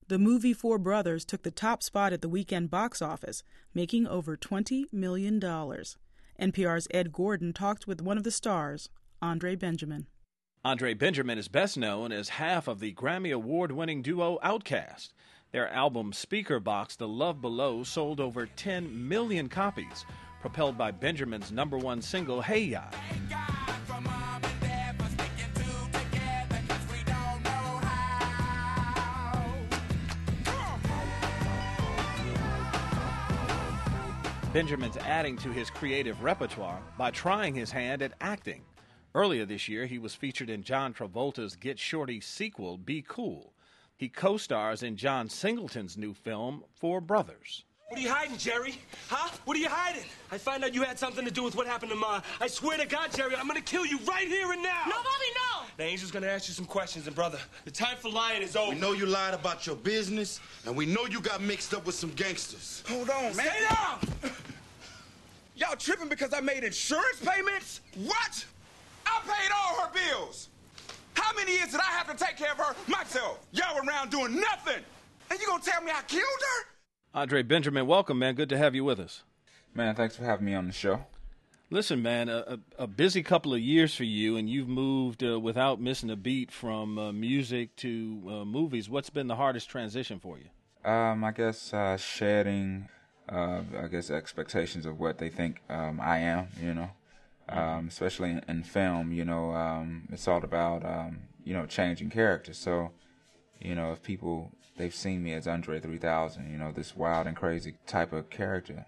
The movie Four Brothers took the top spot at the weekend box office, making over $20 million. NPR's Ed Gordon talked with one of the stars, Andre Benjamin. Andre Benjamin is best known as half of the Grammy Award-winning duo Outkast. Their album Speaker Box, The Love Below, sold over 10 million copies, propelled by Benjamin's #1 single, Hey Ya. Benjamin's adding to his creative repertoire by trying his hand at acting. Earlier this year, he was featured in John Travolta's Get Shorty sequel, Be Cool. He co-stars in John Singleton's new film, Four Brothers. What are you hiding, Jerry? Huh? What are you hiding? I find out you had something to do with what happened to Ma. I swear to God, Jerry, I'm gonna kill you right here and now. No, Bobby, no! The Angel's gonna ask you some questions, and brother, the time for lying is over. We know you lied about your business, and we know you got mixed up with some gangsters. Hold on, man. Stay down! Y'all tripping because I made insurance payments? What? I paid all her bills. How many years did I have to take care of her myself? Y'all were around doing nothing. And you gonna tell me I killed her? Andre Benjamin, welcome, man. Good to have you with us. Man, thanks for having me on the show. Listen, man, a busy couple of years for you, and you've moved without missing a beat from music to movies. What's been the hardest transition for you? I guess shedding, expectations of what they think I am, especially in film, it's all about, changing characters. So, if people, they've seen me as Andre 3000, this wild and crazy type of character.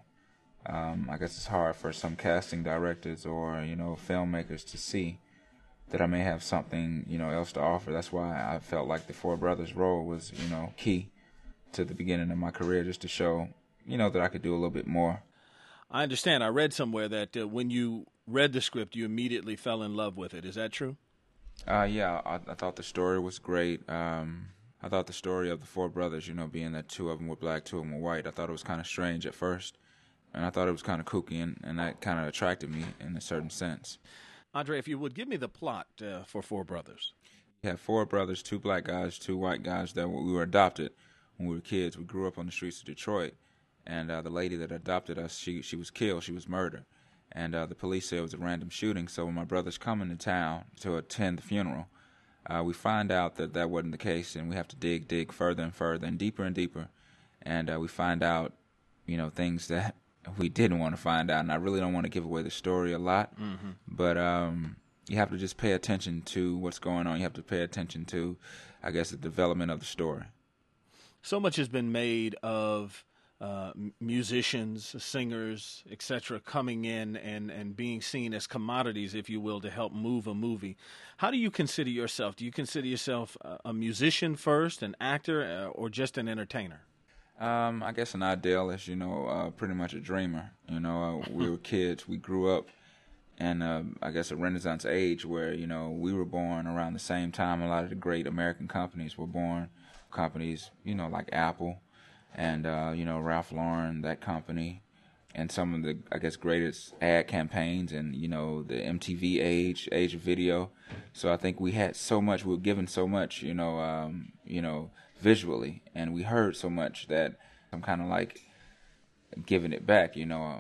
I guess it's hard for some casting directors or, filmmakers to see that I may have something, else to offer. That's why I felt like the Four Brothers role was, key to the beginning of my career, just to show, that I could do a little bit more. I understand. I read somewhere that when you read the script, you immediately fell in love with it. Is that true? Yeah, I thought the story was great. I thought the story of the Four Brothers, being that two of them were black, two of them were white, I thought it was kind of strange at first. And I thought it was kind of kooky, and that kind of attracted me in a certain sense. Andre, if you would give me the plot for Four Brothers. We had four brothers, two black guys, two white guys that we were adopted when we were kids. We grew up on the streets of Detroit, and the lady that adopted us, she was killed. She was murdered. And the police said it was a random shooting. So when my brothers come into town to attend the funeral, we find out that that wasn't the case, and we have to dig further and further and deeper. And we find out, things that we didn't want to find out. And I really don't want to give away the story a lot, but you have to just pay attention to what's going on. You have to pay attention to, I guess, the development of the story. So much has been made of musicians, singers, etc., coming in and being seen as commodities, if you will, to help move a movie. How do you consider yourself? Do you consider yourself a musician first, an actor, or just an entertainer? I guess an idealist, pretty much a dreamer. We were kids. We grew up in, I guess, a Renaissance age where, we were born around the same time a lot of the great American companies were born. Companies, like Apple and, Ralph Lauren, that company, and some of the, I guess, greatest ad campaigns and, the MTV age of video. So I think we had so much, we were given so much, visually, and we heard so much that I'm kind of like giving it back.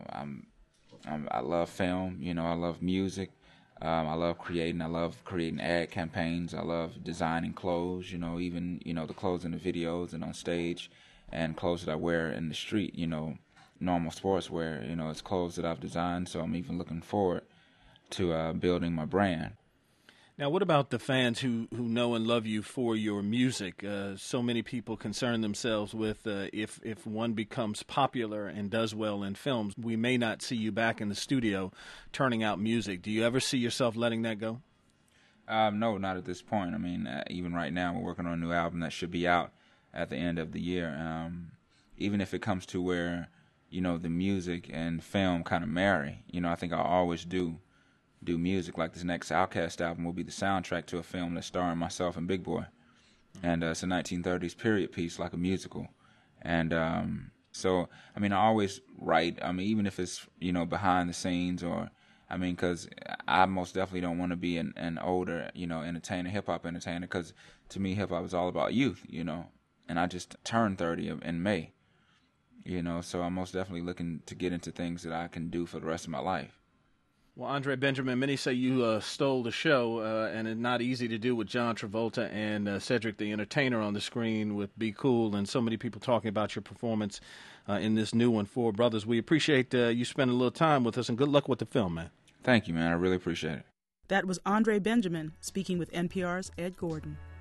I love film. I love music. I love creating. I love creating ad campaigns. I love designing clothes. Even the clothes in the videos and on stage, and clothes that I wear in the street. Normal sportswear. It's clothes that I've designed. So I'm even looking forward to building my brand. Now, what about the fans who know and love you for your music? So many people concern themselves with if one becomes popular and does well in films, we may not see you back in the studio turning out music. Do you ever see yourself letting that go? No, not at this point. I mean, even right now, we're working on a new album that should be out at the end of the year. Even if it comes to where, the music and film kind of marry, I think I'll always do music. Like this next Outkast album will be the soundtrack to a film that's starring myself and Big Boy. And it's a 1930s period piece, like a musical. And so, I always write, even if it's, behind the scenes or, because I most definitely don't want to be an older, entertainer, hip-hop entertainer, because to me hip-hop is all about youth, and I just turned 30 in May. So I'm most definitely looking to get into things that I can do for the rest of my life. Well, Andre Benjamin, many say you stole the show, and it's not easy to do with John Travolta and Cedric the Entertainer on the screen with Be Cool, and so many people talking about your performance in this new one, Four Brothers. We appreciate you spending a little time with us, and good luck with the film, man. Thank you, man. I really appreciate it. That was Andre Benjamin speaking with NPR's Ed Gordon.